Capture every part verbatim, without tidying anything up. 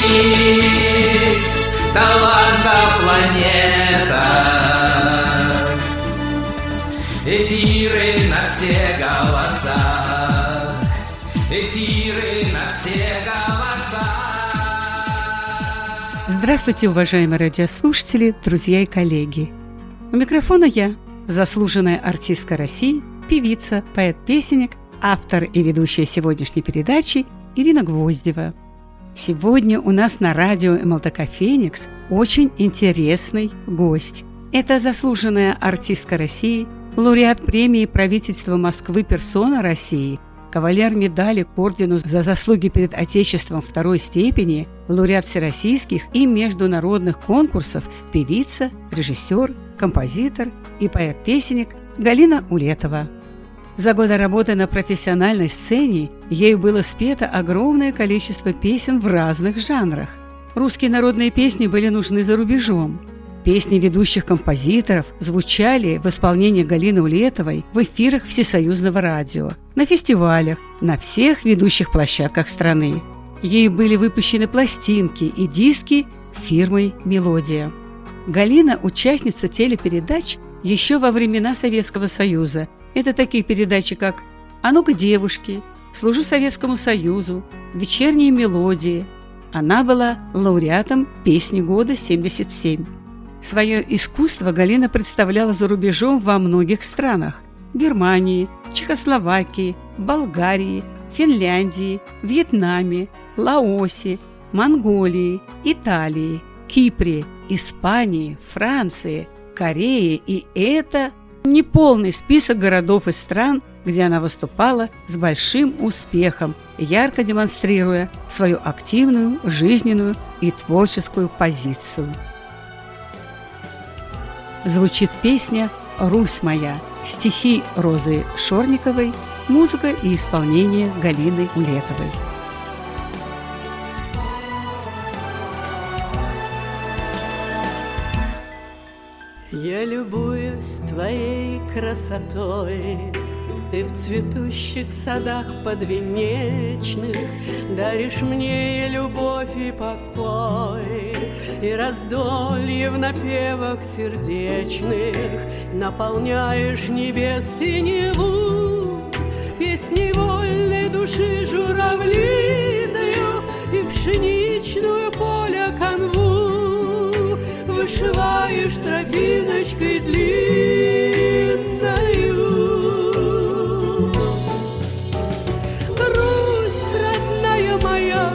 таланта планета. Эфиры на все голоса, эфиры на все голоса. Здравствуйте, уважаемые радиослушатели, друзья и коллеги. У микрофона я, заслуженная артистка России, певица, поэт-песенник, автор и ведущая сегодняшней передачи Ирина Гвоздева. Сегодня у нас на радио эм эл тэ ка «Феникс» очень интересный гость. Это заслуженная артистка России, лауреат премии правительства Москвы «Персона России», кавалер медали к ордену за заслуги перед Отечеством второй степени, лауреат всероссийских и международных конкурсов, певица, режиссер, композитор и поэт-песенник Галина Улетова. За годы работы на профессиональной сцене ею было спето огромное количество песен в разных жанрах. Русские народные песни были нужны за рубежом. Песни ведущих композиторов звучали в исполнении Галины Улетовой в эфирах Всесоюзного радио, на фестивалях, на всех ведущих площадках страны. Ею были выпущены пластинки и диски фирмой «Мелодия». Галина – участница телепередач еще во времена Советского Союза. Это такие передачи, как «А ну-ка, девушки», «Служу Советскому Союзу», «Вечерние мелодии». Она была лауреатом «Песни года семьдесят семь». Свое искусство Галина представляла за рубежом во многих странах – Германии, Чехословакии, Болгарии, Финляндии, Вьетнаме, Лаосе, Монголии, Италии, Кипре, Испании, Франции, Корее. И это не полный список городов и стран, где она выступала с большим успехом, ярко демонстрируя свою активную, жизненную и творческую позицию. Звучит песня «Русь моя», стихи Розы Шорниковой, музыка и исполнение Галины Улетовой. Я любуюсь твоей красотой, ты в цветущих садах подвенечных даришь мне и любовь, и покой, и раздолье в напевах сердечных наполняешь небес синеву, песней вольной души журавлиною и пшеничную поле канву вышиваешь тропиночкой длинною. Русь, родная моя,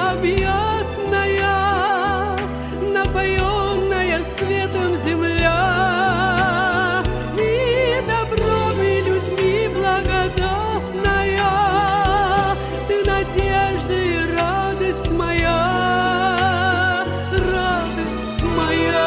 необъятная, напоенная светом земля, и добром, и людьми благодатная, ты надежда и радость моя, радость моя.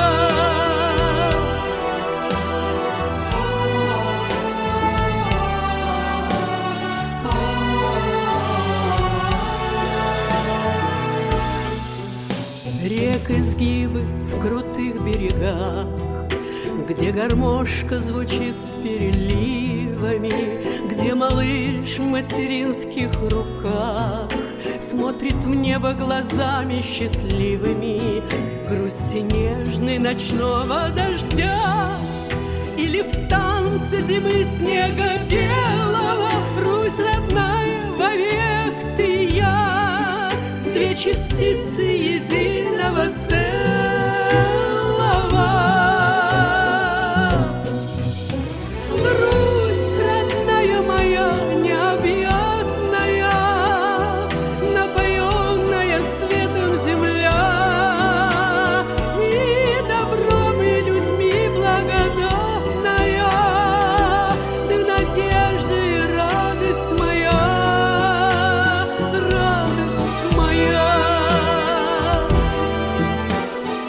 Рек изгибы в крутых берегах, где гармошка звучит с переливами, где малыш в материнских руках смотрит в небо глазами счастливыми, в грусти нежной ночного дождя или в танце зимы снега белого. Русь родная, вовек ты и я, две частицы единого целого. Русь, родная моя, необъятная, напоенная светом земля, и добром, и людьми благодатная, ты надежда и радость моя, радость моя.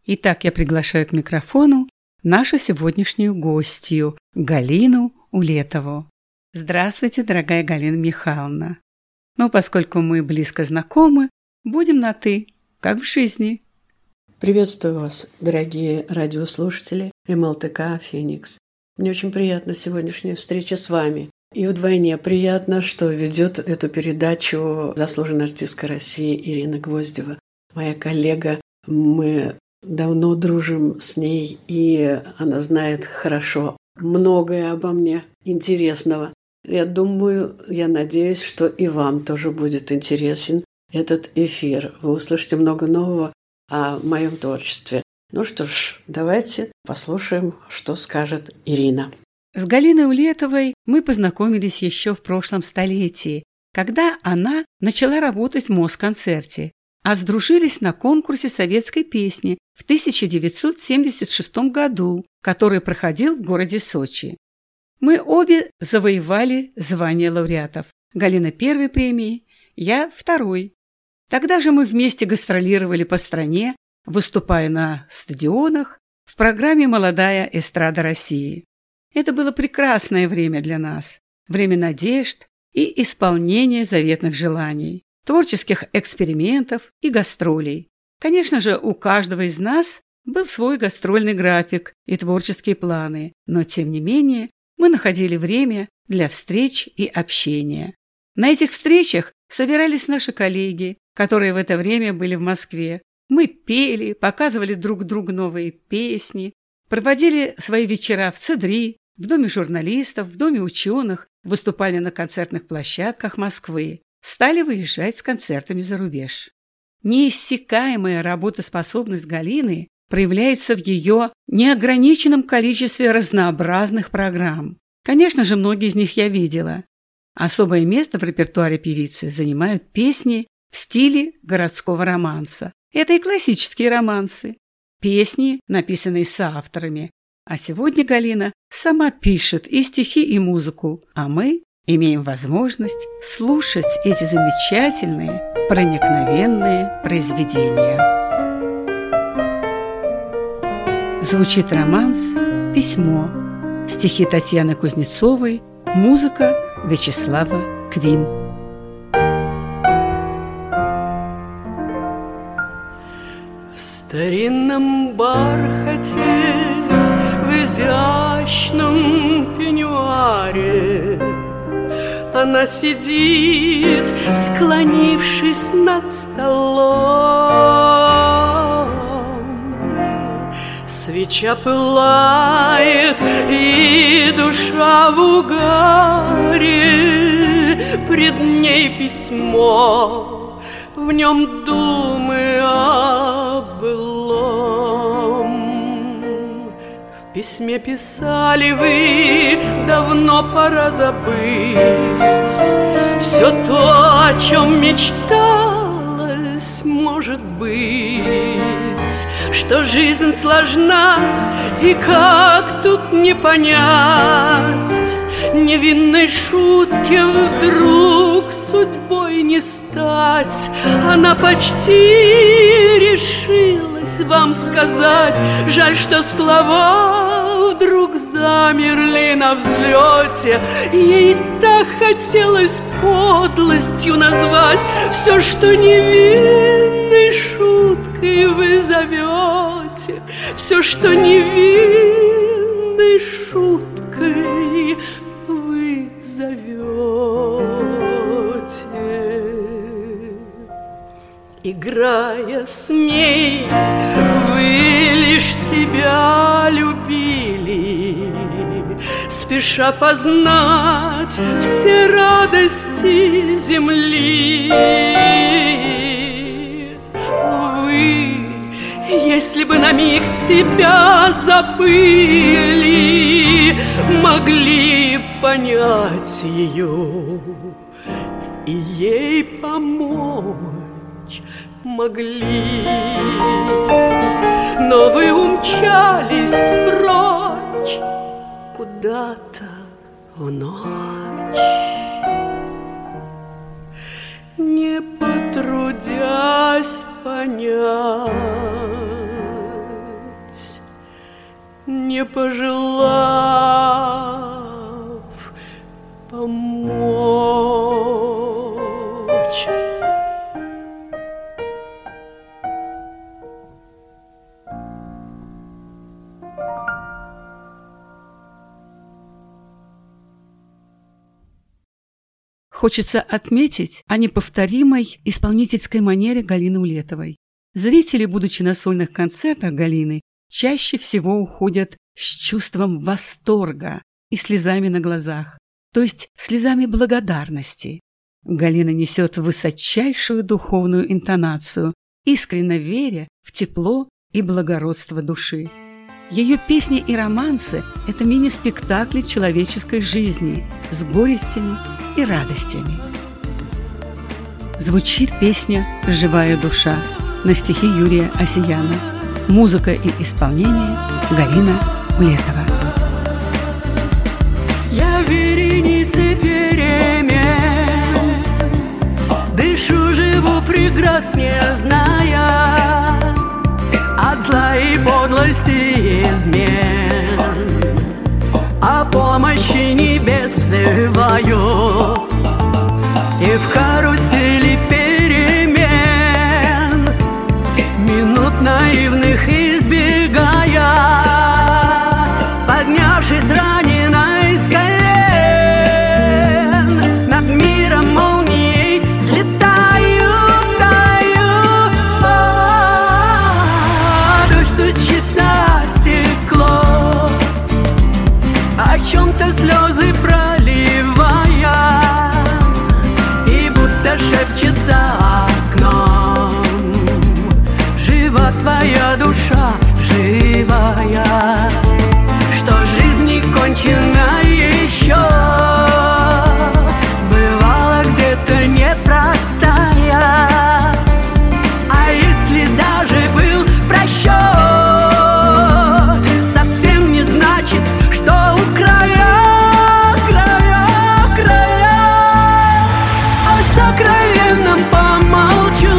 Итак, я приглашаю к микрофону нашу сегодняшнюю гостью Галину Улетову. Здравствуйте, дорогая Галина Михайловна. Ну, поскольку мы близко знакомы, будем на «ты», как в жизни. Приветствую вас, дорогие радиослушатели эм эл тэ ка «Феникс». Мне очень приятна сегодняшняя встреча с вами. И вдвойне приятно, что ведет эту передачу заслуженная артистка России Ирина Гвоздева. Моя коллега, мы давно дружим с ней, и она знает хорошо многое обо мне интересного. Я думаю, я надеюсь, что и вам тоже будет интересен этот эфир. Вы услышите много нового о моем творчестве. Ну что ж, давайте послушаем, что скажет Ирина. С Галиной Улетовой мы познакомились еще в прошлом столетии, когда она начала работать в Москонцерте, а сдружились на конкурсе советской песни в тысяча девятьсот семьдесят шестом году, который проходил в городе Сочи. Мы обе завоевали звание лауреатов. Галина первой премии, я второй. Тогда же мы вместе гастролировали по стране, выступая на стадионах в программе «Молодая эстрада России». Это было прекрасное время для нас, время надежд и исполнения заветных желаний, творческих экспериментов и гастролей. Конечно же, у каждого из нас был свой гастрольный график и творческие планы, но тем не менее мы находили время для встреч и общения. На этих встречах собирались наши коллеги, которые в это время были в Москве. Мы пели, показывали друг другу новые песни, проводили свои вечера в ЦДРИ, в Доме журналистов, в Доме ученых, выступали на концертных площадках Москвы, стали выезжать с концертами за рубеж. Неиссякаемая работоспособность Галины проявляется в ее неограниченном количестве разнообразных программ. Конечно же, многие из них я видела. Особое место в репертуаре певицы занимают песни в стиле городского романса. Это и классические романсы, песни, написанные соавторами. А сегодня Галина сама пишет и стихи, и музыку, а мы имеем возможность слушать эти замечательные, проникновенные произведения. Звучит романс «Письмо», стихи Татьяны Кузнецовой, музыка Вячеслава Квин. В старинном бархате, в изящном пеньюаре она сидит, склонившись над столом. Свеча пылает, и душа в угаре. Пред ней письмо, в нем думы о былом. В письме писали вы, давно пора забыть все то, о чем мечталось, может быть, что жизнь сложна, и как тут не понять невинной шутке вдруг судьбой не стать. Она почти решилась вам сказать, жаль, что слова вдруг замерли на взлете. Ей так хотелось подлостью назвать все, что невинной шуткой вы зовете, все, что невинной шуткой вы зовете. Играя с ней, вы лишь себя любили, спеша познать все радости земли. Вы, если бы на миг себя забыли, могли понять ее и ей помочь могли. Но вы умчались прочь куда-то в ночь, не потрудясь понять, не пожелав помочь. Хочется отметить о неповторимой исполнительской манере Галины Улетовой. Зрители, будучи на сольных концертах Галины, чаще всего уходят с чувством восторга и слезами на глазах, то есть слезами благодарности. Галина несет высочайшую духовную интонацию, искренне веря в тепло и благородство души. Ее песни и романсы – это мини-спектакли человеческой жизни с горестями и радостями. Звучит песня «Живая душа» на стихи Юрия Осияна. Музыка и исполнение Галина Улетова. Я в веренице перемен, дышу, живу, преград не зная, от зла и подлости измен. О помощи небес взываю, и в карусели перемен минут наивных избегая, поднявшись раненой с колен, над миром молнией взлетаю, таю. Дождь стучится о стекло, о чем-то слезы проливая, и будто шепчет за окном: жива твоя душа, живая, что жизнь не кончена еще, бывала где-то непростая. А если даже был просчет, совсем не значит, что у края, края, края. О сокровенном помолчу,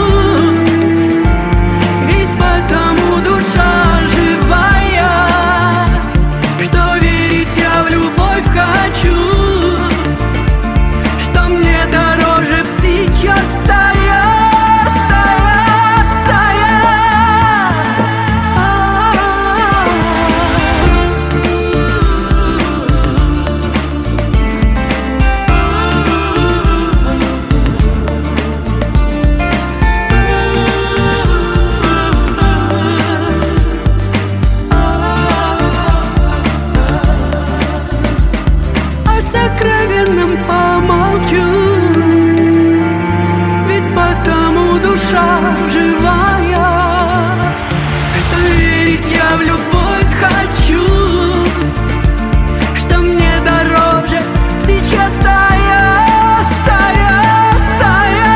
ведь потому душа живая, что верить я в любовь хочу, что мне дороже птичья стая, стая, стая. О сокровенном помолчу, ведь потому душа живая, что верить я в любовь хочу, что мне дороже птичья стая, стая, стая.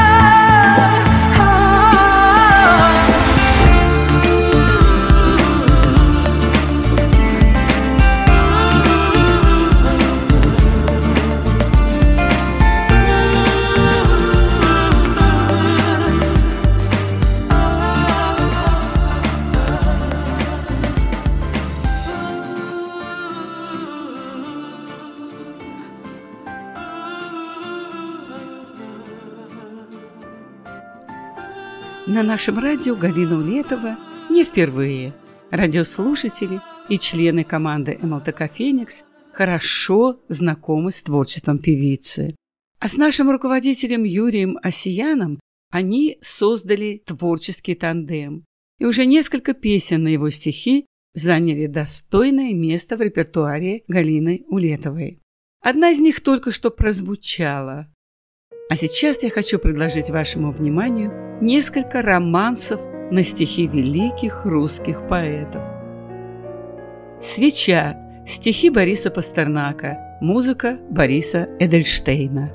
На нашем радио Галина Улетова не впервые. Радиослушатели и члены команды эм эл тэ ка «Феникс» хорошо знакомы с творчеством певицы. А с нашим руководителем Юрием Осияном они создали творческий тандем. И уже несколько песен на его стихи заняли достойное место в репертуаре Галины Улетовой. Одна из них только что прозвучала. А сейчас я хочу предложить вашему вниманию несколько романсов на стихи великих русских поэтов. «Свеча» – стихи Бориса Пастернака, музыка Бориса Эдельштейна.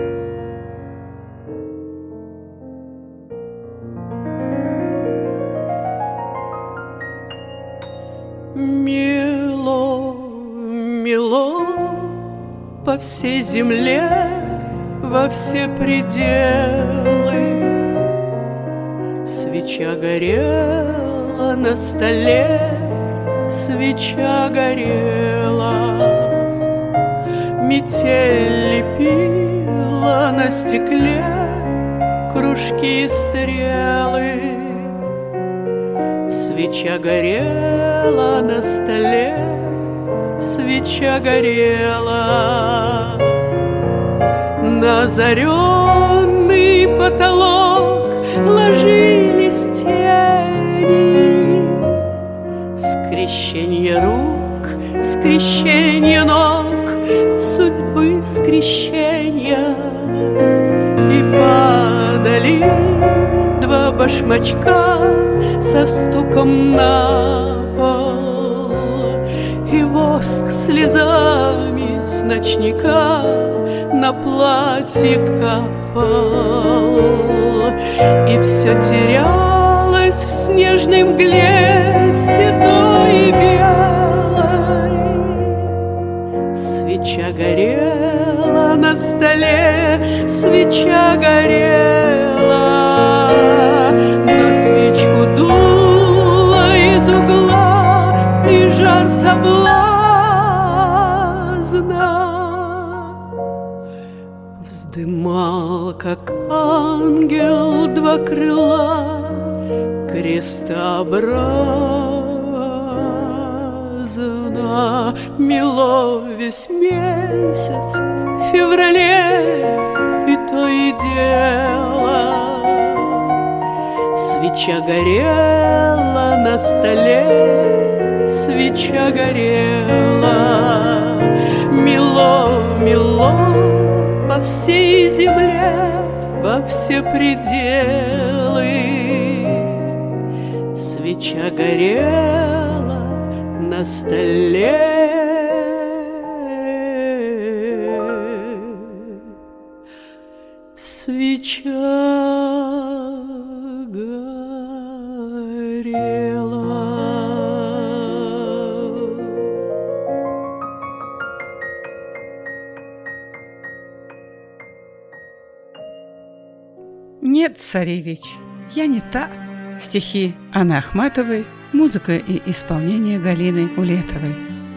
Мело, мело по всей земле, во все пределы. Свеча горела на столе, свеча горела, метель лепила на стекле кружки и стрелы. Свеча горела на столе, свеча горела. На озаренный потолок ложились тени. Скрещенье рук, скрещенье ног, судьбы скрещенья. И падали два башмачка со стуком на пол, и воск слезами с ночника на платье капал. И все терялось в снежной мгле седой и белой. Свеча горела на столе, свеча горела. На свечку дуло из угла и жар соблазна. Вздымал, как ангел, два крыла крестообразно. Мело весь месяц в феврале, и то и дело. Свеча горела на столе, свеча горела. Мело, мело по всей земле, во все пределы. Свеча горела на столе, свеча Нет, царевич, я не та. Стихи Анны Ахматовой, музыка и исполнение Галины Улетовой.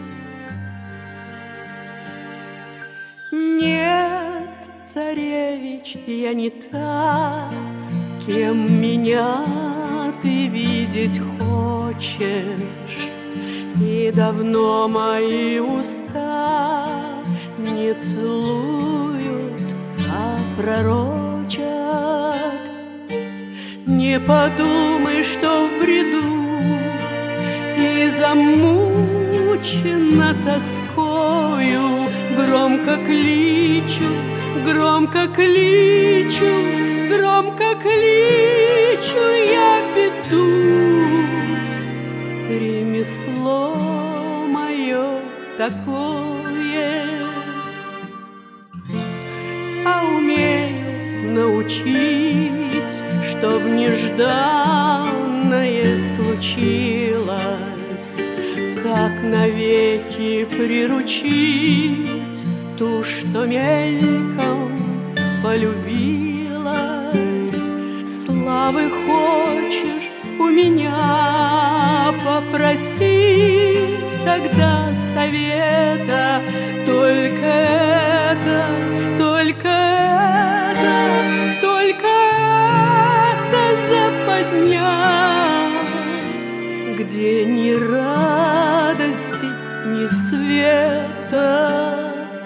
Нет, царевич, я не та, кем меня ты видеть хочешь. И давно мои уста не целуют, а пророчат. Не подумай, что в бреду и замучена тоскою громко кличу, громко кличу, громко кличу я беду. Ремесло мое такое, а умею научить, чтоб нежданное случилось, как навеки приручить ту, что мельком полюбилась. Славы хочешь у меня, попроси тогда совета. Только это, только это, только это западня, где ни радости, ни света.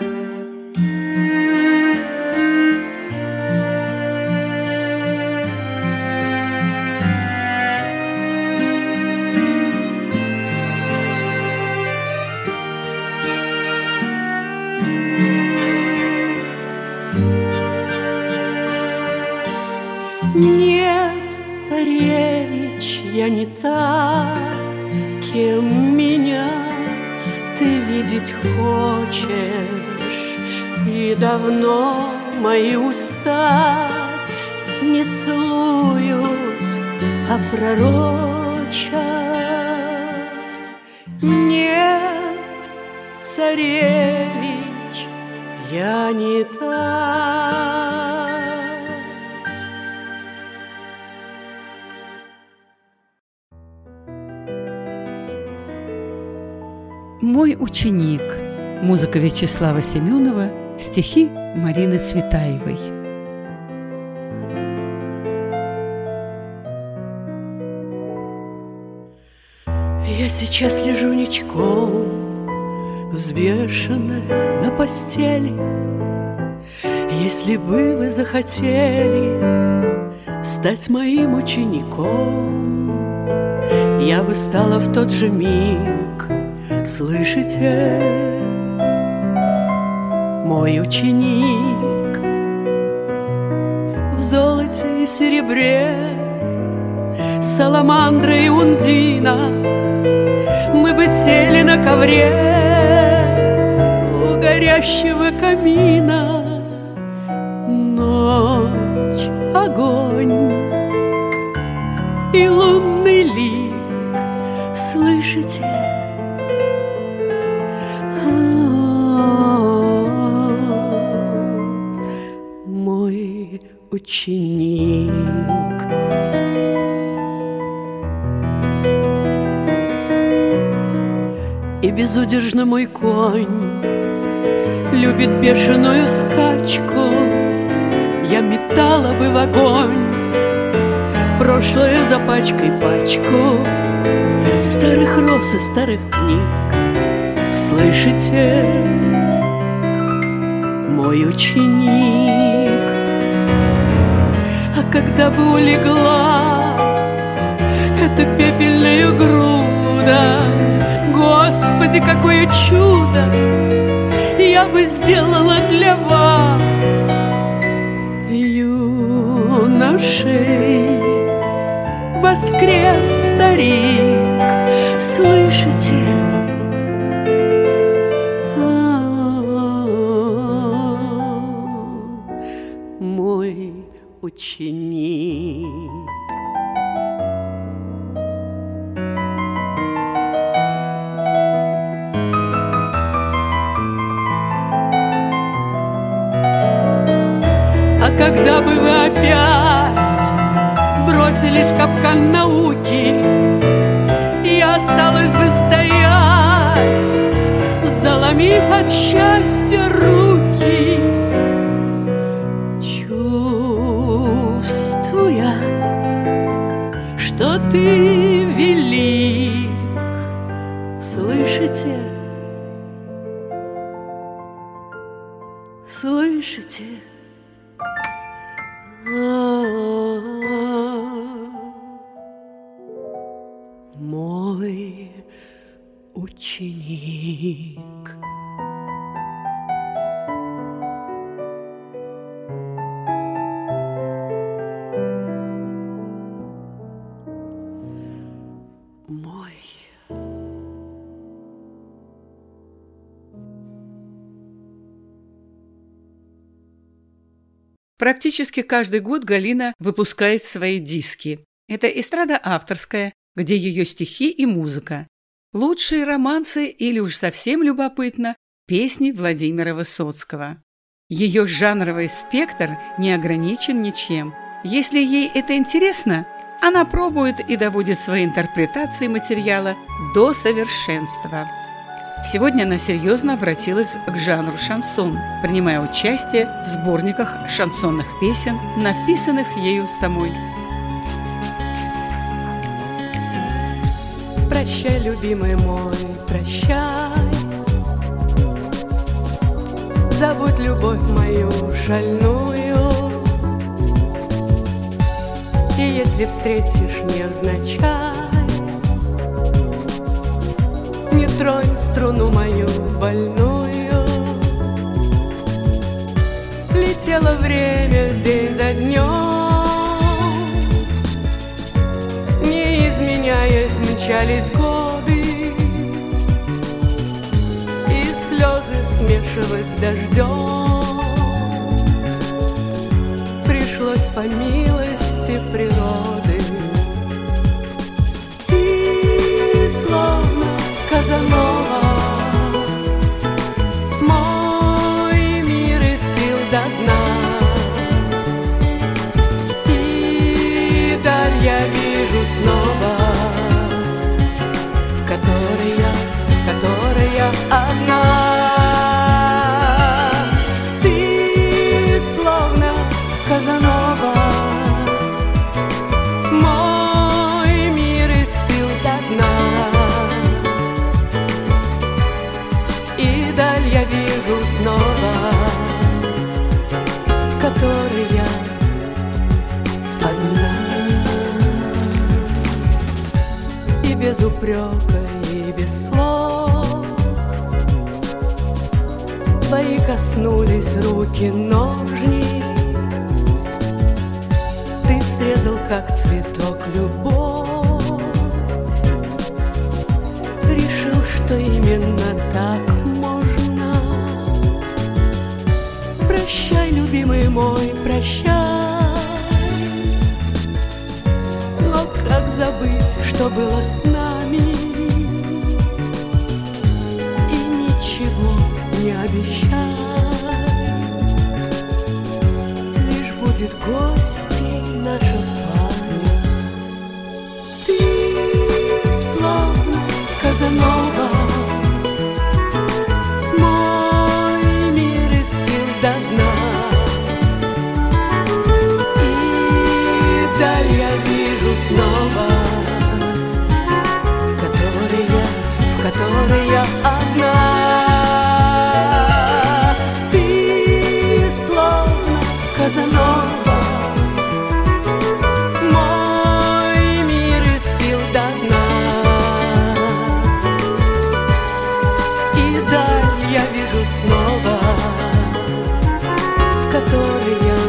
Нет, царевич, я не та, кем меня ты видеть хочешь. И давно мои уста не целуют, а пророчат. Нет, царевич, я не та. «Мой ученик». Музыка Вячеслава Семенова, стихи Марины Цветаевой. Я сейчас лежу ничком, взвешенная на постели. Если бы вы захотели стать моим учеником, я бы стала в тот же миг, слышите, мой ученик. В золоте и серебре, саламандра и ундина, мы бы сели на ковре у горящего камина. Ночь, огонь и лунный лик, слышите? Мой ученик. И безудержно мой конь любит бешеную скачку. Я метала бы в огонь прошлое за пачкой пачку старых роз и старых книг. Слышите, мой ученик? А когда бы улеглась эта пепельная груда, Господи, какое чудо я бы сделала для вас, юношей. Воскрес старик, слышите? Мой ученик. А когда бы вы опять бросились в капкан науки, я осталась бы стоять, заломив от счастья руки, чувствуя, что ты велик. Слышите? Слышите? Мой ученик. Мой. Практически каждый год Галина выпускает свои диски. Это эстрада авторская, где ее стихи и музыка. Лучшие романсы или уж совсем любопытно песни Владимира Высоцкого. Ее жанровый спектр не ограничен ничем. Если ей это интересно, она пробует и доводит свои интерпретации материала до совершенства. Сегодня она серьезно обратилась к жанру шансон, принимая участие в сборниках шансонных песен, написанных ею самой. Прощай, любимый мой, прощай. Забудь любовь мою шальную. И если встретишь, невзначай, не тронь струну мою больную. Летело время день за днем, не изменяясь, мчались годы, и слезы смешивать с дождем пришлось по милости природы. Ты словно Казанова мой мир испил до дна, и даль я вижу снова, в которой я, в которой Казанова. Мой мир испил до дна, и даль я вижу снова, в которой я одна. И без упрека, и без слов твои коснулись руки ножниц. Ты срезал, как цветок, любовь. Решил, что именно так можно. Прощай, любимый мой, прощай. Но как забыть, что было с нами? И ничего не обещай, лишь будет гостей наша память. Ты словно Казанова, мой мир испил до дна, и даль я вижу снова, в которой я, в которой я одна. Казанова, мой мир испил до дна, и даль я вижу снова, в которой я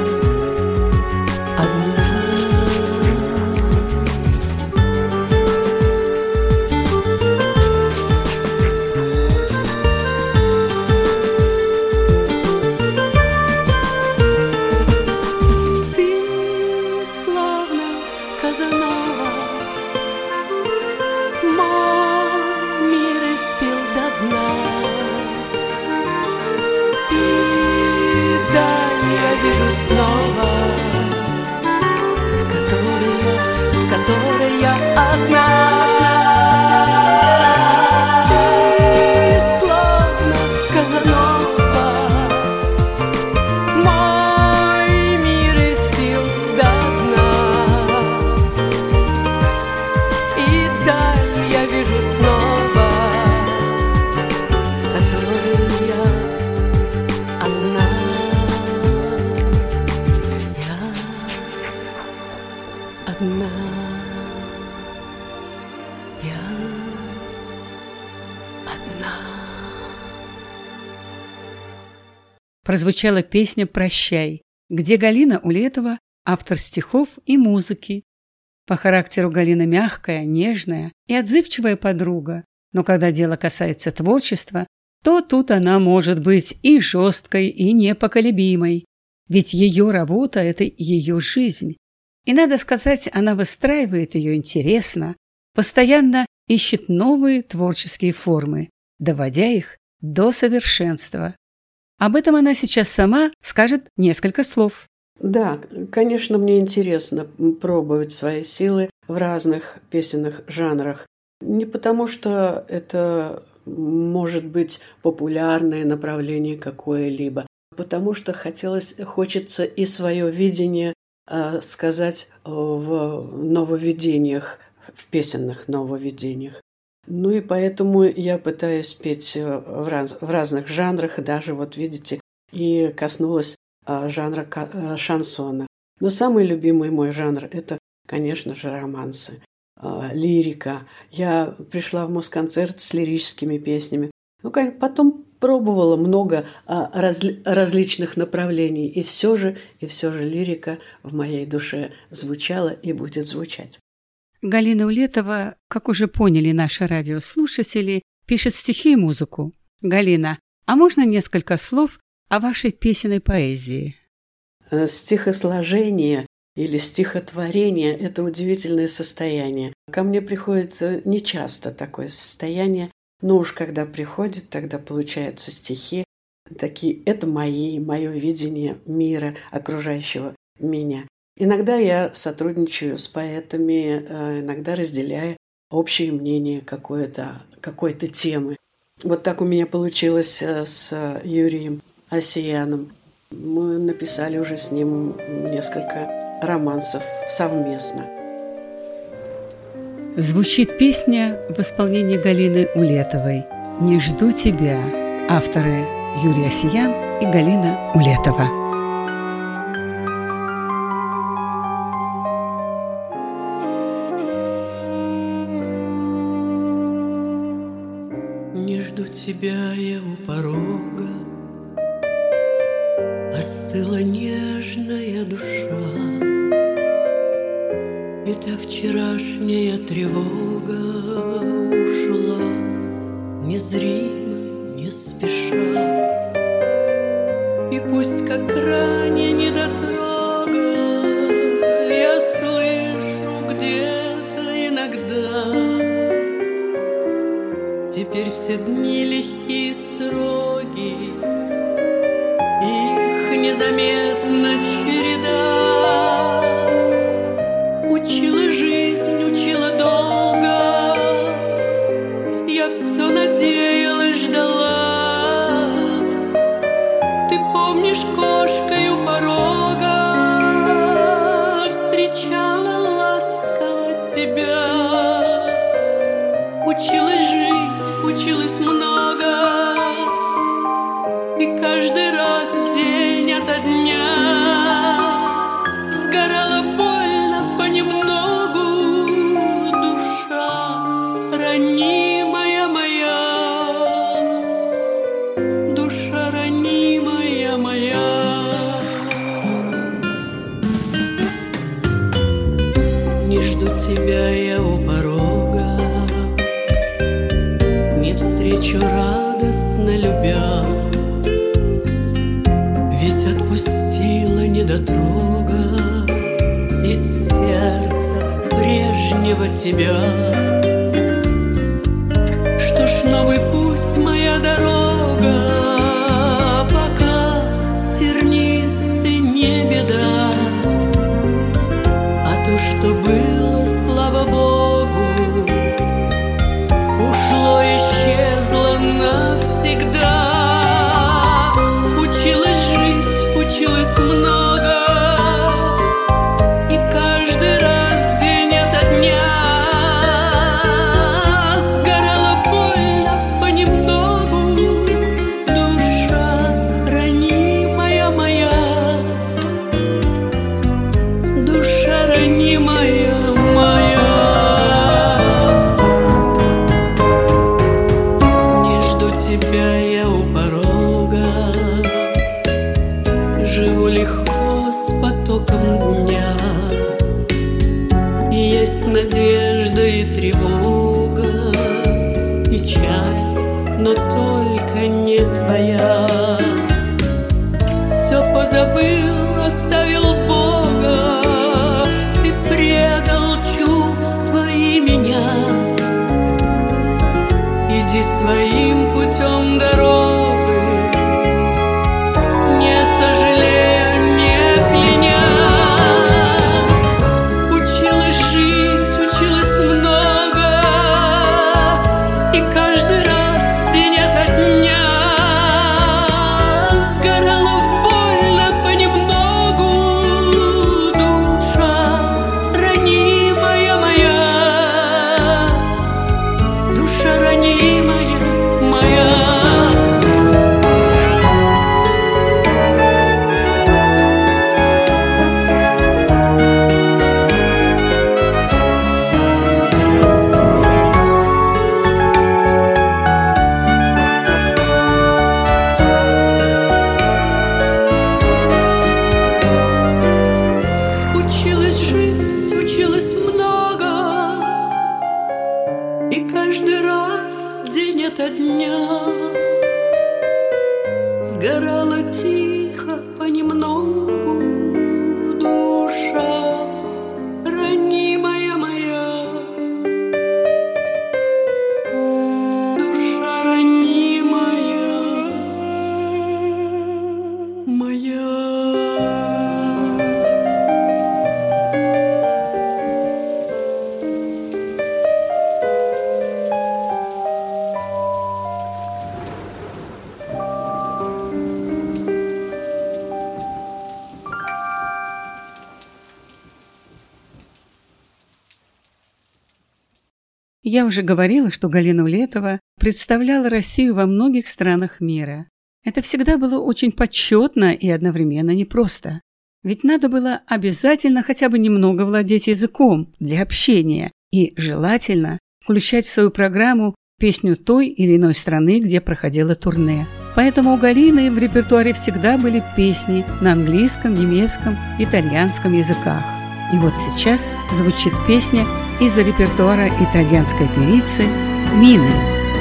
одна. Казанова, мой мир испил до дна, и даль я вижу снова, в которой я, в которой я одна. Ты словно Казанова, мой мир испил до дна, и даль я вижу снова, в которой я одна. Я одна. Я одна. Прозвучала песня «Прощай», где Галина Улетова – автор стихов и музыки. По характеру Галина мягкая, нежная и отзывчивая подруга, но когда дело касается творчества, то тут она может быть и жесткой, и непоколебимой, ведь ее работа – это ее жизнь. И, надо сказать, она выстраивает ее интересно, постоянно ищет новые творческие формы, доводя их до совершенства. Об этом она сейчас сама скажет несколько слов. Да, конечно, мне интересно пробовать свои силы в разных песенных жанрах. Не потому, что это может быть популярное направление какое-либо, а потому что хотелось, хочется и свое видение э, сказать в нововведениях, в песенных нововведениях. Ну и поэтому я пытаюсь петь в, раз, в разных жанрах, даже вот видите, и коснулась жанра шансона. Но самый любимый мой жанр – это, конечно же, романсы, лирика. Я пришла в Москонцерт с лирическими песнями. Ну, потом пробовала много разли- различных направлений, и все же, и все же лирика в моей душе звучала и будет звучать. Галина Улетова, как уже поняли наши радиослушатели, пишет стихи и музыку. Галина, а можно несколько слов о вашей песенной поэзии? Стихосложение или стихотворение – это удивительное состояние. Ко мне приходит нечасто такое состояние, но уж когда приходит, тогда получаются стихи. Такие, это мои, мое видение мира, окружающего меня. Иногда я сотрудничаю с поэтами, иногда разделяю общее мнение какой-то, какой-то темы. Вот так у меня получилось с Юрием Асияном. Мы написали уже с ним несколько романсов совместно. Звучит песня в исполнении Галины Улетовой «Не жду тебя». Авторы Юрий Осиян и Галина Улетова. Не жду тебя я у порога, остыла нежная душа, и та вчерашняя тревога ушла незримо, не спеша. И пусть как ранее недотрога я слышу где-то иногда, теперь все дни легкие и строгие, их незаметна череда. Учила жизнь, учила долго, я все надеялась, ждала. Ты помнишь, кошкой у порога встречала ласково тебя. Училась жить, училась много, и каждый раз день ото дня сгорала больно понемногу душа ранимая моя, душа ранимая моя. Не жду тебя я у порога, не встречу радостно любя, ведь отпустила недотрога из сердца прежнего тебя. Что ж, новый путь, моя дорога, пока тернистый не беда, а то, что было, слава Богу, ушло, исчезло навсегда. Училась жить, училась много, и каждый раз день ото дня сгорала больно понемногу душа ранимая моя, душа ранимая моя. Тебя я у порога, живу легко с потоком дня, и есть надежда и тревога, печаль, но только не твоя. Все позабыл, оставил Бога, ты предал чувства и меня. Иди своим путем дорогы, не сожалея, не кляня. Училась жить, училась много, и каждый раз день ото дня сгорала больно понемногу душа ранимая моя, душа ранимая моя. Училась жить, училась много, и каждый раз день ото дня сгорала тихо понемногу душа ранимая моя, душа ранимая моя. Я уже говорила, что Галина Улетова представляла Россию во многих странах мира. Это всегда было очень почетно и одновременно непросто. Ведь надо было обязательно хотя бы немного владеть языком для общения и, желательно, включать в свою программу песню той или иной страны, где проходило турне. Поэтому у Галины в репертуаре всегда были песни на английском, немецком, итальянском языках. И вот сейчас звучит песня из репертуара итальянской певицы Мины.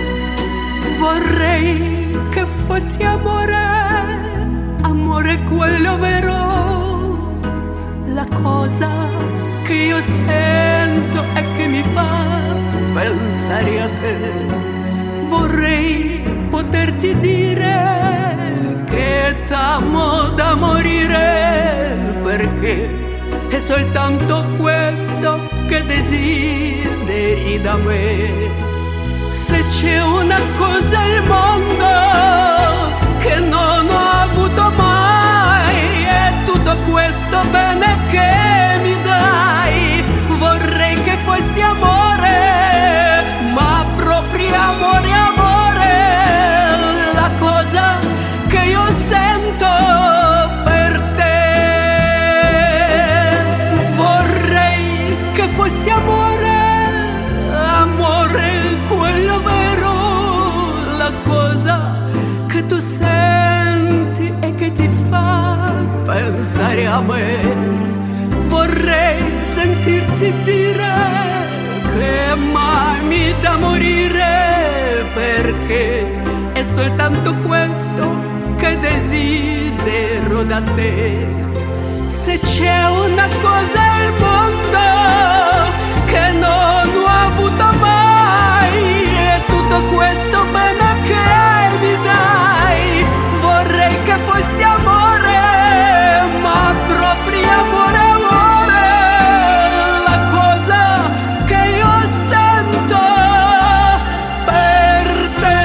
Vorrei che fossi amore, amore quello vero, la cosa che io sento e che mi fa pensare a te. Vorrei poterti dire che t'amo da morire, perché è soltanto questo che desideri da me. Se c'è una cosa al mondo che non ho avuto mai, è tutto questo bene che mi dai. Vorrei che fossi amore, ma proprio amore, amore, la cosa che io sento per te. Vorrei che fossi amore, amore quello vero, la cosa che tu senti e che ti fa pensare a me. Vorrei sentirti dire che mai da morire, perché è soltanto questo che desidero da te. Se c'è una cosa al mondo che non ho avuto mai, è tutto questo bene che mi dai. Vorrei che fossi amore, ma proprio amore, amore, la cosa che io sento per te.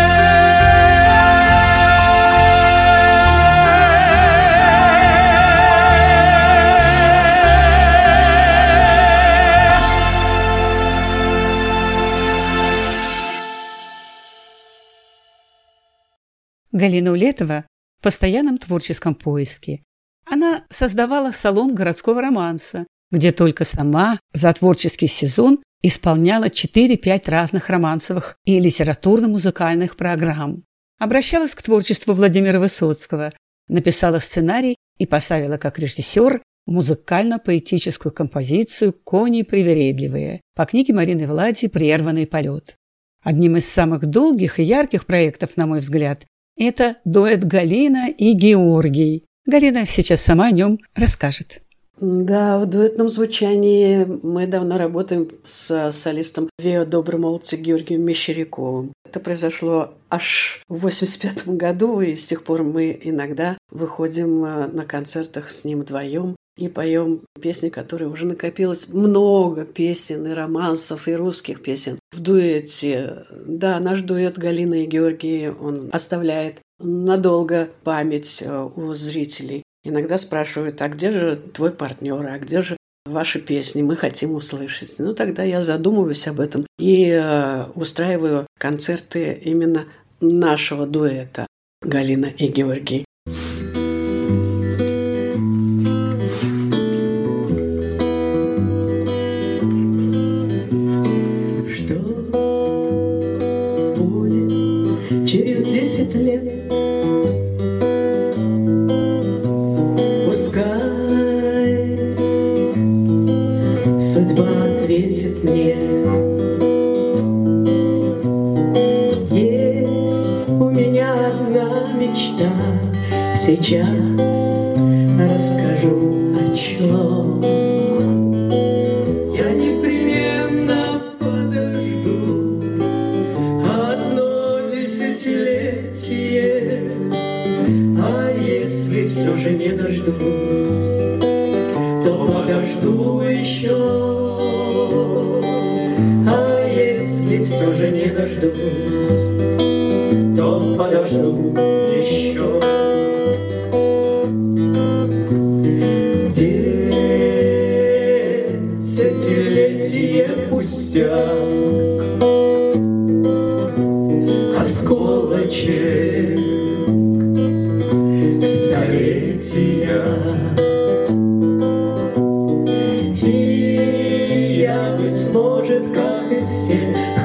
Галина Улетова в постоянном творческом поиске. Она создавала салон городского романса, где только сама за творческий сезон исполняла четыре-пять разных романсовых и литературно-музыкальных программ. Обращалась к творчеству Владимира Высоцкого, написала сценарий и поставила как режиссер музыкально-поэтическую композицию «Кони привередливые» по книге Марины Влади «Прерванный полет». Одним из самых долгих и ярких проектов, на мой взгляд, это дуэт Галина и Георгий. Галина сейчас сама о нем расскажет. Да, в дуэтном звучании мы давно работаем с солистом Виа Доброй молодости Георгием Мещеряковым. Это произошло аж в восемьдесят пятом году, и с тех пор мы иногда выходим на концертах с ним вдвоем и поем песни, которые уже накопилось много песен и романсов, и русских песен в дуэте. Да, наш дуэт Галина и Георгий, он оставляет надолго память у зрителей. Иногда спрашивают, а где же твой партнер, а где же ваши песни, мы хотим услышать. Ну, тогда я задумываюсь об этом и э, устраиваю концерты именно нашего дуэта Галина и Георгий. Что будет через десять лет? Судьба ответит мне. Есть у меня одна мечта, сейчас расскажу о чем. Я непременно подожду одно десятилетие, а если все же не дождусь, то подожду еще. А если все же не дождусь, то подожду еще. Десятилетие пустяк,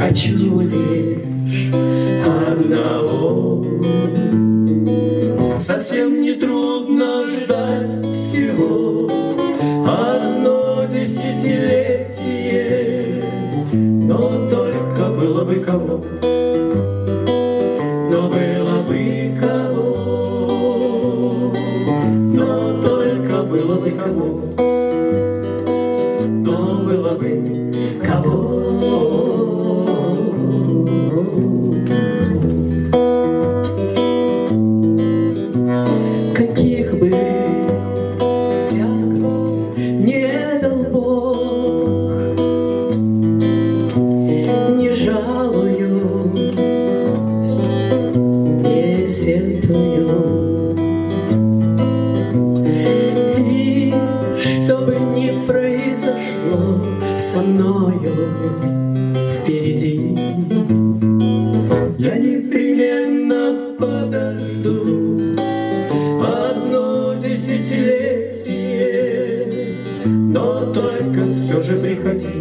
хочу лишь одного. Совсем не трудно ждать всего одно десятилетие, но только было бы кого, но было бы кого, но только было бы кого, но было бы кого. Каких бы тягот не дал Бог, не жалуюсь, не сетую. И что бы ни произошло со мною впереди, я непременно подожду одно десятилетие, но только все же приходи,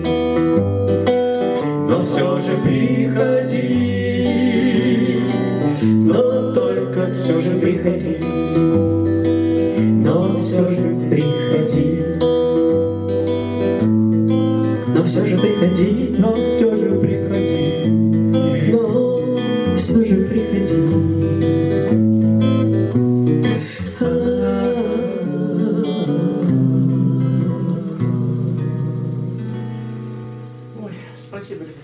но все же приходи, но только все же приходи, но все же приходи, но все же приходи, но все же приходи, но все же приходи. Ой, спасибо, ребята.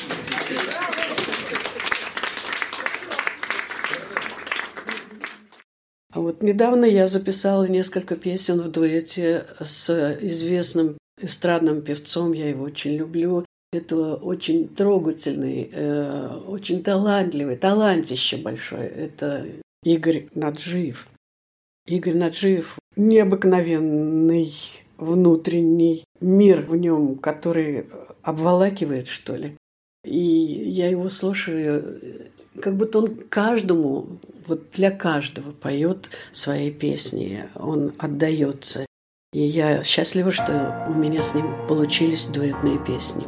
А вот недавно я записала несколько песен в дуэте с известным эстрадным певцом, я его очень люблю. Это очень трогательный, э, очень талантливый, талантище большое. Это Игорь Наджиев. Игорь Наджиев – необыкновенный внутренний мир в нем, который обволакивает, что ли. И я его слушаю, как будто он каждому, вот для каждого поет свои песни, он отдается. И я счастлива, что у меня с ним получились дуэтные песни.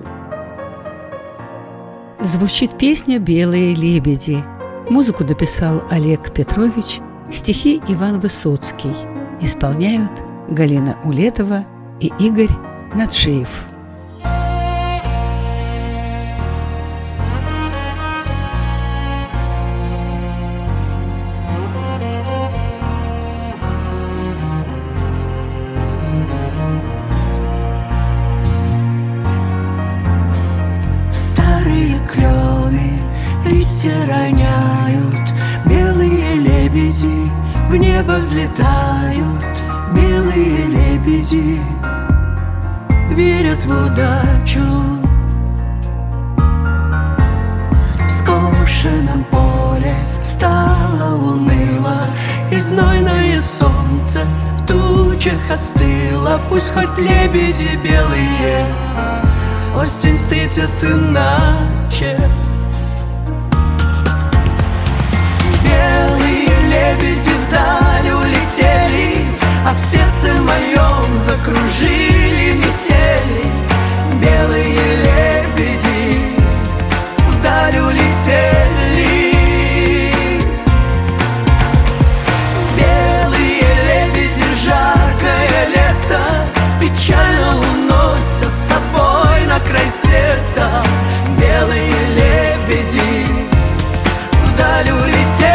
Звучит песня «Белые лебеди». Музыку дописал Олег Петрович, стихи Иван Высоцкий. Исполняют Галина Улетова и Игорь Наджиев. Листья роняют, белые лебеди в небо взлетают. Белые лебеди верят в удачу. В скошенном поле стало уныло, и знойное солнце в тучах остыло. Пусть хоть лебеди белые осень встретят иначе. Лебеди вдаль улетели, а в сердце моем закружили метели. Белые лебеди вдаль улетели. Белые лебеди, жаркое лето печально уносят с собой на край света. Белые лебеди вдаль улетели.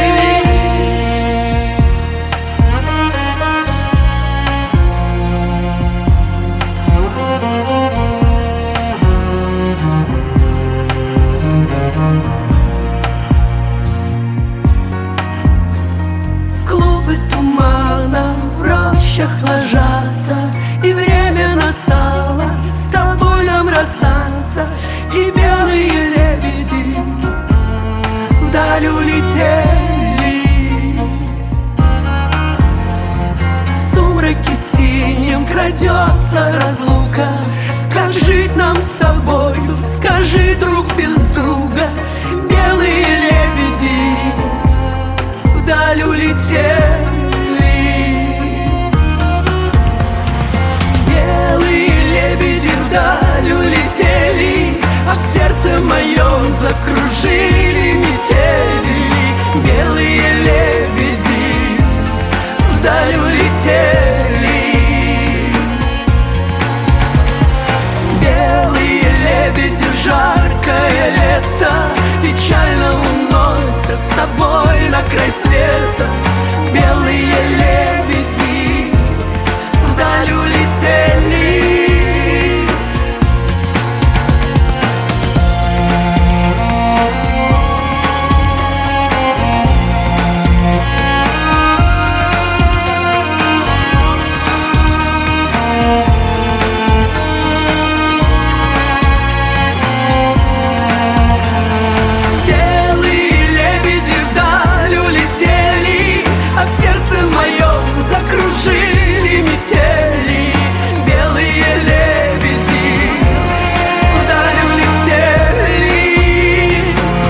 Ложатся, и время настало с тобой нам расстаться. И белые лебеди вдаль улетели. В сумраке синем крадется разлука. Как жить нам с тобою, скажи, друг без друга. Белые лебеди вдаль улетели. Лебеди вдаль улетели, а в сердце моем край света. Белые лебеди вдаль улетели. Закружили метели, белые лебеди вдаль улетели.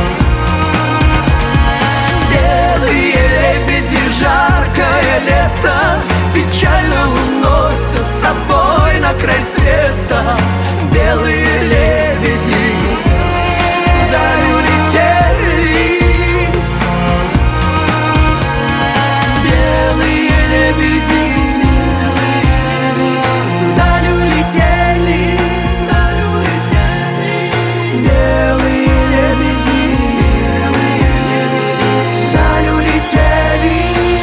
Белые лебеди, жаркое лето печально уносят с собой на край света. Белые лебеди вдаль улетели. Лебеди, вдаль улетели, вдаль улетели. Белые лебеди, белые лебеди, вдаль улетели.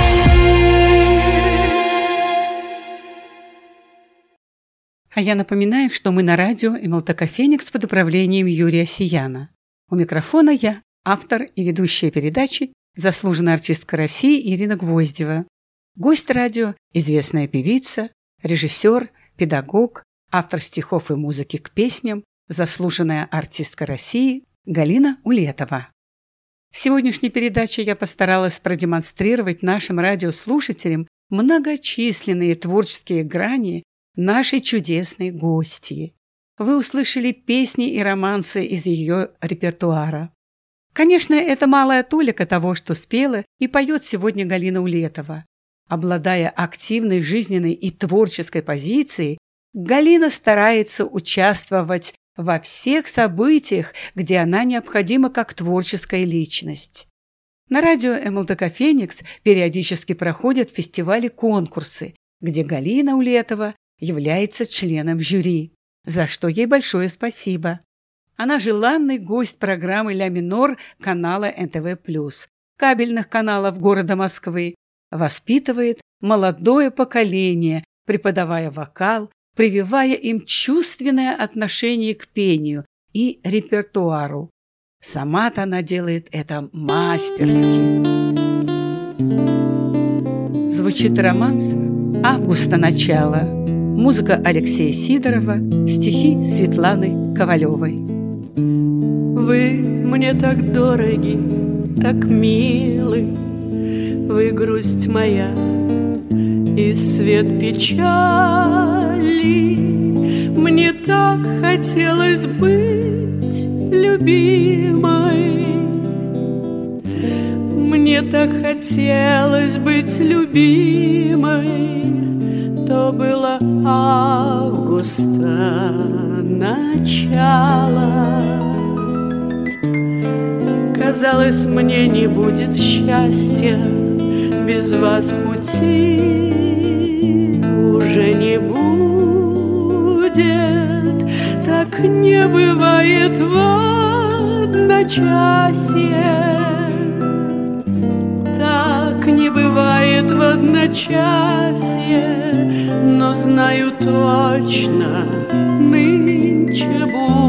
А я напоминаю, что мы на радио эм эл тэ ка «Феникс» под управлением Юрия Сияна. У микрофона я, автор и ведущая передачи, заслуженная артистка России Ирина Гвоздева. Гость радио – известная певица, режиссер, педагог, автор стихов и музыки к песням, заслуженная артистка России Галина Улетова. В сегодняшней передаче я постаралась продемонстрировать нашим радиослушателям многочисленные творческие грани нашей чудесной гостьи. Вы услышали песни и романсы из ее репертуара. Конечно, это малая толика того, что спела и поет сегодня Галина Улетова. Обладая активной жизненной и творческой позицией, Галина старается участвовать во всех событиях, где она необходима как творческая личность. На радио эм эл тэ ка «Феникс» периодически проходят фестивали-конкурсы, где Галина Улетова является членом жюри, за что ей большое спасибо. Она желанный гость программы «Ля минор» канала эн тэ вэ плюс, кабельных каналов города Москвы, воспитывает молодое поколение, преподавая вокал, прививая им чувственное отношение к пению и репертуару. Сама-то она делает это мастерски. Звучит романс «Августа начало». Музыка Алексея Сидорова, стихи Светланы Ковалевой. Вы мне так дороги, так милы, вы грусть моя и свет печали. Мне так хотелось быть любимой, мне так хотелось быть любимой. То было августа начало. Казалось, мне не будет счастья, без вас пути уже не будет. Так не бывает в одночасье, так не бывает в одночасье. Но знаю точно, нынче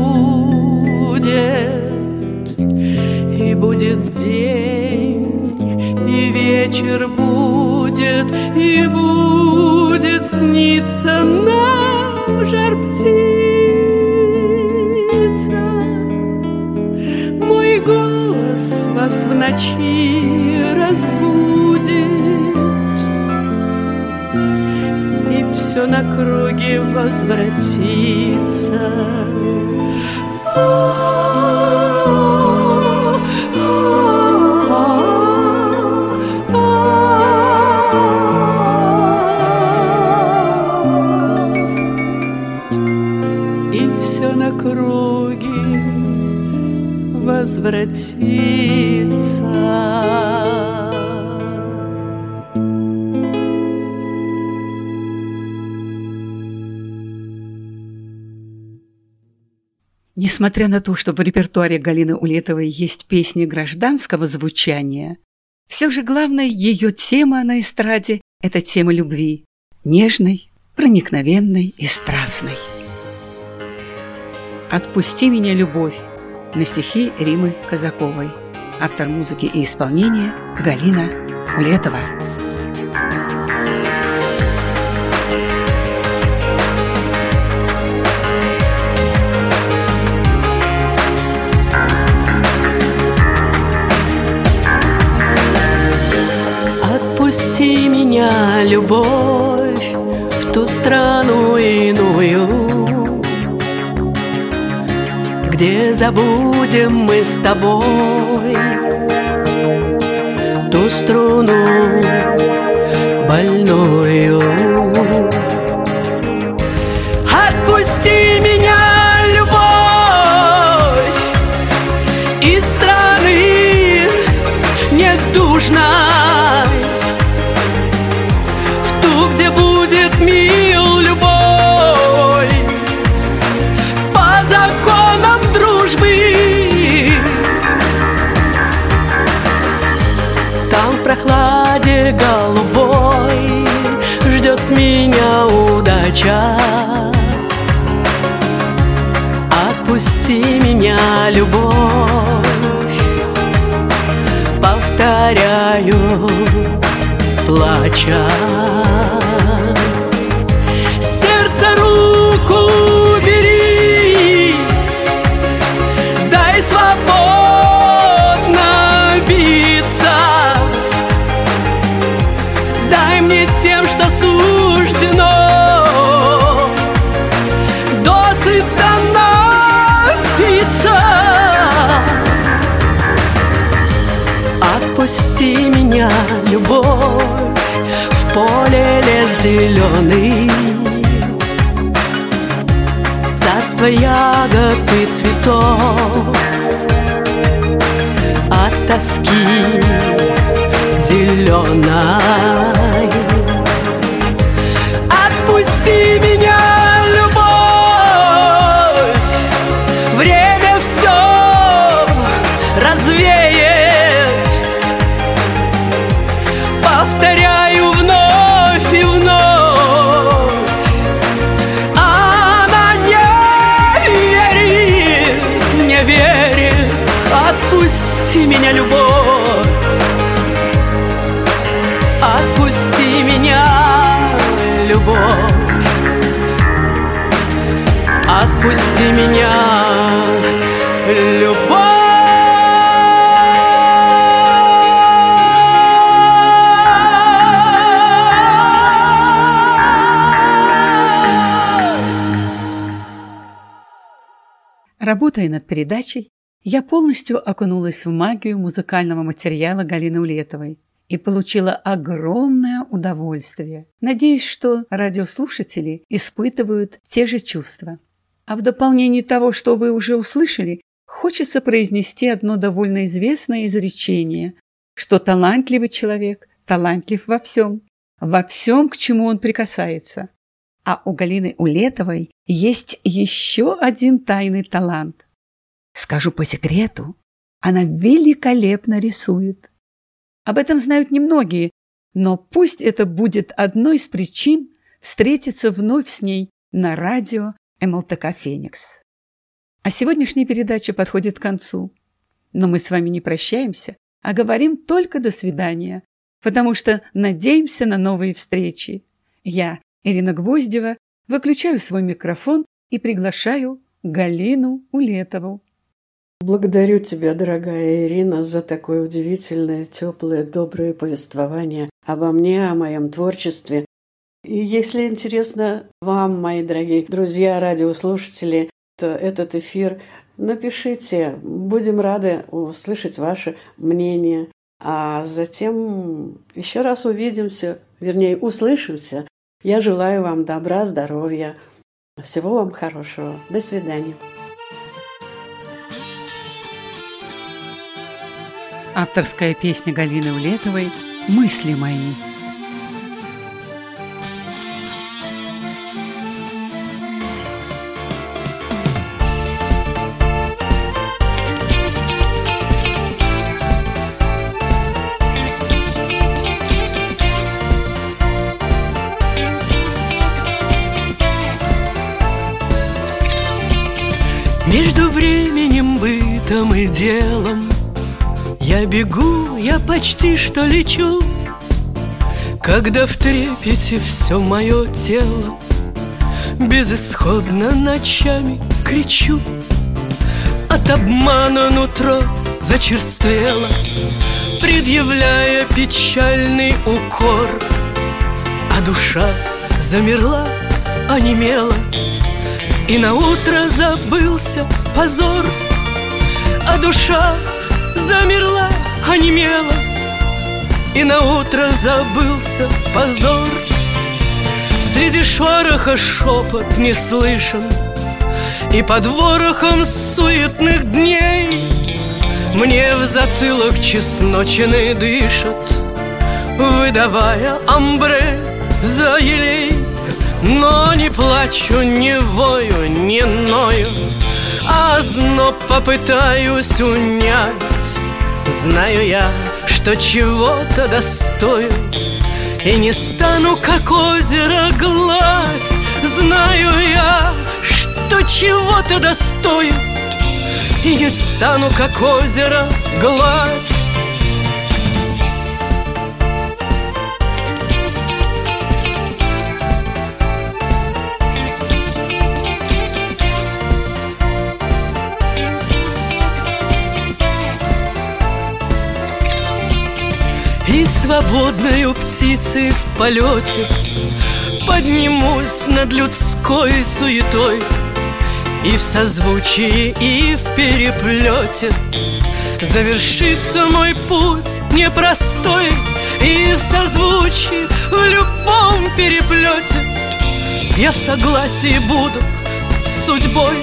будет, и будет день, и вечер будет, и будет сниться нам жар-птица. Мой голос вас в ночи разбудит, и все на круге возвратится. Круги возвратиться. Несмотря на то, что в репертуаре Галины Улетовой есть песни гражданского звучания, Все же главная ее тема на эстраде – это тема любви. Нежной, проникновенной и страстной. «Отпусти меня, любовь» на стихи Римы Казаковой. Автор музыки и исполнения Галина Улетова. Отпусти меня, любовь, в ту страну иную, где забудем мы с тобой ту струну больную. Отпусти меня, любовь, из страны недушной, в ту, где будет мил любовь по законам дружбы. Там в прохладе голубой ждет меня удача. Отпусти меня, любовь, повторяю, плача. Сердце руку бери, дай свободно биться, дай мне тем, что суждено, досыта напиться. Отпусти меня, любовь, в поле лес зеленый, царство ягод и цветов, от тоски зеленой. Отпусти меня, любовь, время все развеет, повторяю вновь и вновь. Она не верит, не верит. Отпусти меня, любовь, отпусти меня, любовь, отпусти меня, любовь. Работая над передачей, я полностью окунулась в магию музыкального материала Галины Улетовой и получила огромное удовольствие. Надеюсь, что радиослушатели испытывают те же чувства. А в дополнение того, что вы уже услышали, хочется произнести одно довольно известное изречение, что талантливый человек талантлив во всем, во всем, к чему он прикасается. А у Галины Улетовой есть еще один тайный талант. Скажу по секрету, она великолепно рисует. Об этом знают немногие, но пусть это будет одной из причин встретиться вновь с ней на радио эм эл тэ ка «Феникс». А сегодняшняя передача подходит к концу. Но мы с вами не прощаемся, а говорим только до свидания, потому что надеемся на новые встречи. Я, Ирина Гвоздева, выключаю свой микрофон и приглашаю Галину Улетову. Благодарю тебя, дорогая Ирина, за такое удивительное, теплое, доброе повествование обо мне, о моем творчестве. И если интересно вам, мои дорогие друзья, радиослушатели, то этот эфир, напишите. Будем рады услышать ваше мнение. А затем еще раз увидимся, вернее, услышимся. Я желаю вам добра, здоровья. Всего вам хорошего. До свидания. Авторская песня Галины Улетовой «Мысли мои». Между временем, бытом и делом я бегу, я почти что лечу, когда в трепете все мое тело безысходно ночами кричу. От обмана нутро зачерствело, предъявляя печальный укор, а душа замерла, онемела, и наутро забылся позор. А душа замерла, онемела, и наутро забылся позор. Среди шороха шепот не слышен, и под ворохом суетных дней мне в затылок чесночины дышат, выдавая амбре за елей. Но не плачу, не вою, не ною, а зноб попытаюсь унять. Знаю я, что чего-то достою, и не стану, как озеро, гладь. Знаю я, что чего-то достою, и не стану, как озеро, гладь. И свободною птицей в полете поднимусь над людской суетой, и в созвучии, и в переплете завершится мой путь непростой. И в созвучии, в любом переплете я в согласии буду с судьбой.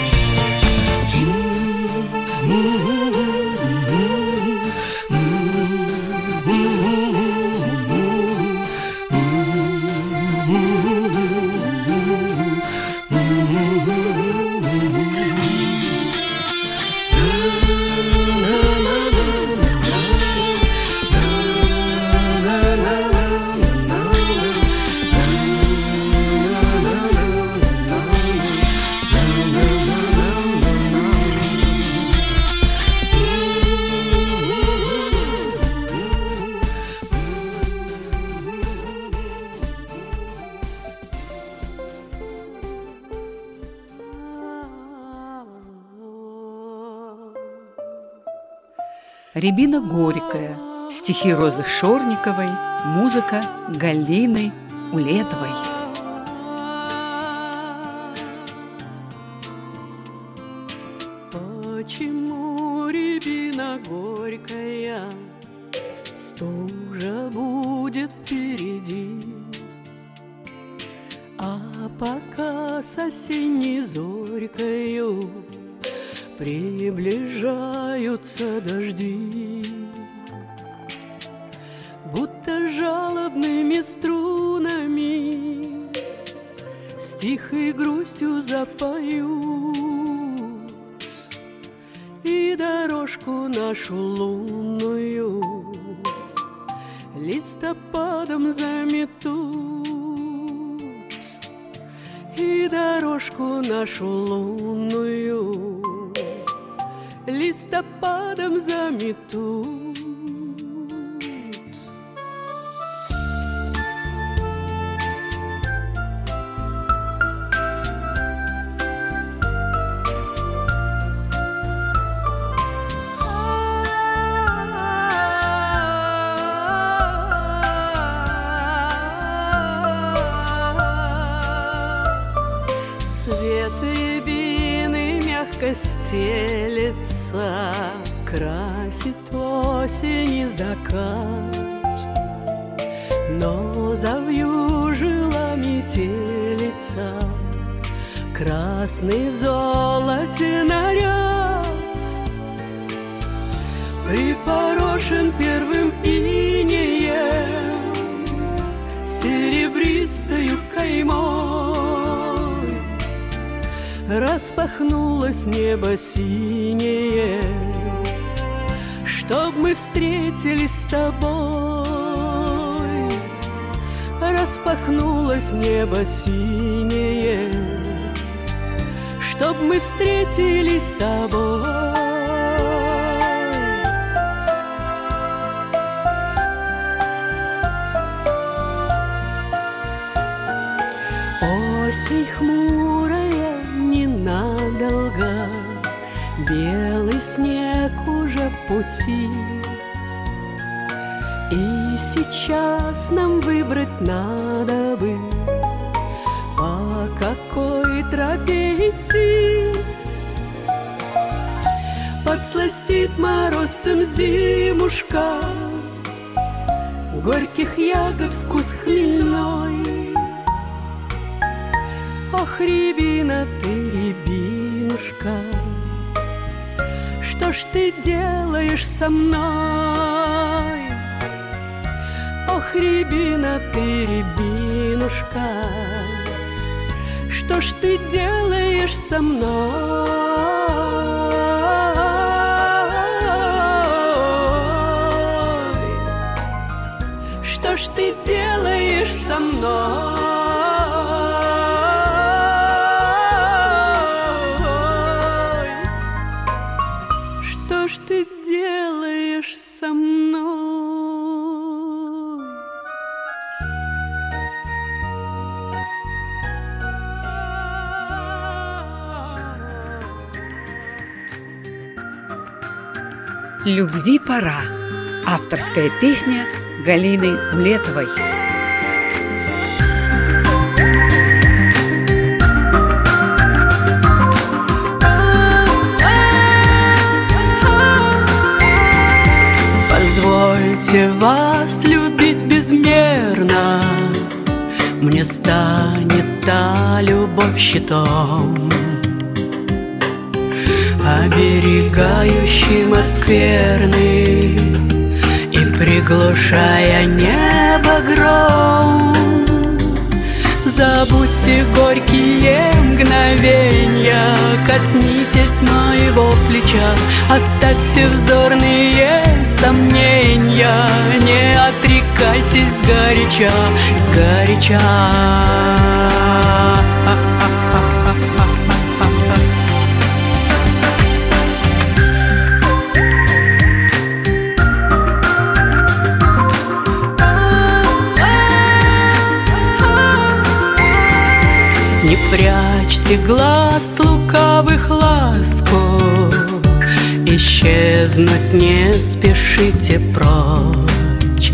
Рябина горькая, стихи Розы Шорниковой, музыка Галины Улетовой. Почему рябина горькая, стужа будет впереди, а пока с осенней зорькою приближаются дожди, будто жалобными струнами с тихой грустью запоют, и дорожку нашу лунную листопадом заметут, и дорожку нашу лунную листопадом заметут. Свет рябины мягко стелется, красит осень и закат, но завьюжила метелица, красный в золоте наряд, припорошен первым инеем, серебристою каймой. Распахнулось небо синее, чтоб мы встретились с тобой. Распахнулось небо синее, чтоб мы встретились с тобой. Осень хмурая ненадолго, белый снег уже в пути, и сейчас нам выбрать надо бы, по какой тропе идти. Подсластит морозцем зимушка, горьких ягод вкус хмельной. Ох, рябина ты, рябинушка, что ж ты делаешь со мной? Ох, рябина ты, рябинушка, что ж ты делаешь со мной? Что ж ты делаешь со мной? Что ж ты делаешь со мной? «Любви пора» – авторская песня Галины Улетовой. Позвольте вас любить безмерно, мне станет та любовь щитом, оберегающим от скверны и приглушая небо гром. Забудьте горькие мгновенья, коснитесь моего плеча, оставьте вздорные сомнения, не отрекайтесь сгоряча, сгоряча. Не прячьте глаз лукавых ласку, исчезнуть не спешите прочь.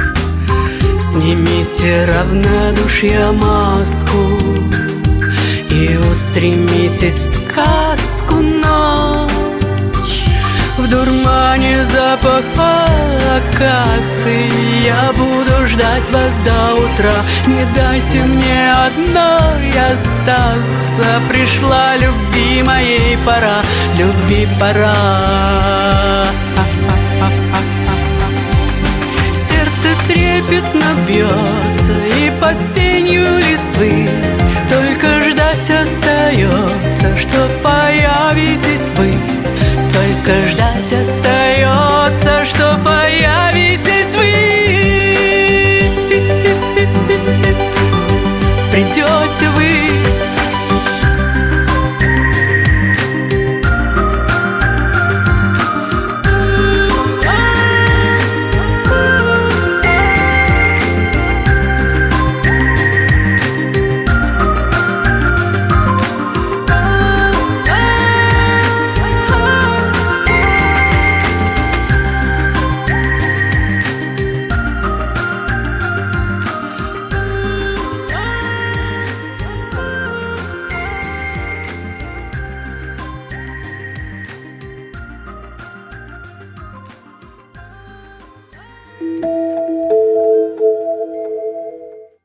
Снимите равнодушие маску и устремитесь в сказку ночь. В дурмане запаха акаций я буду ждать вас до утра. Не дайте мне одной остаться, пришла любви моей пора, любви пора. Сердце трепетно бьется и под сенью листвы только ждать остается, что появитесь вы. Только ждать остается, что появитесь вы. Придете вы.